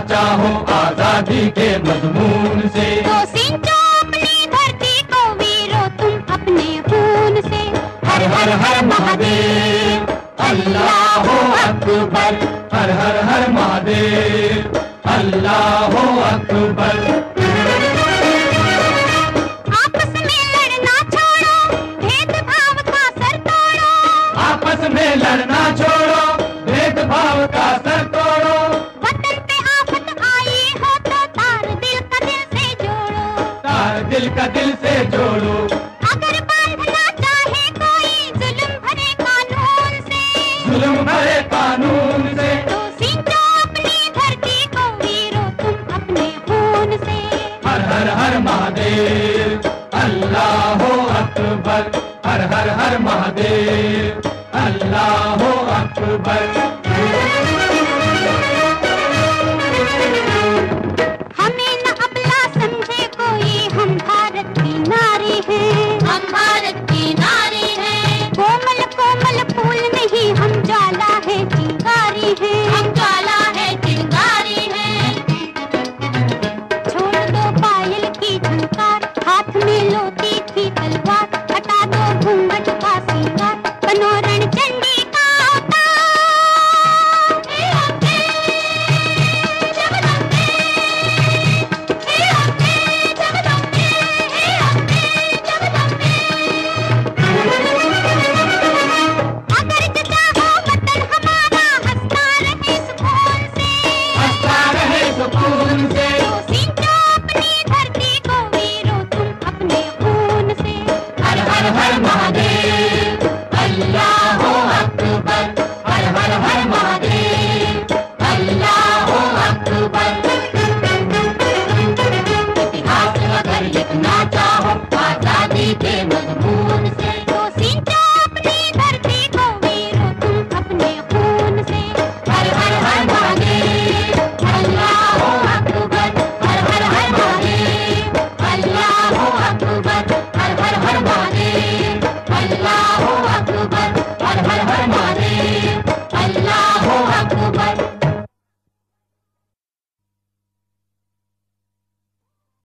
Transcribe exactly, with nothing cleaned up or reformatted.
चाहो आजादी के मजमून से। तो सिंचो अपनी धरती को वीरो तुम अपने खून से। हर हर हर महादेव अल्लाह अकबर, हर हर हर महादेव अल्लाह अकबर। आपस में लड़ना छोड़ो, भेदभाव का सर तोड़ो। आपस में लड़ना छोड़ो, भेदभाव का सर तोड़ो। वतन पे आफत आई हो तो तार दिल का दिल से जोड़ो। तार दिल का दिल से जोड़ो।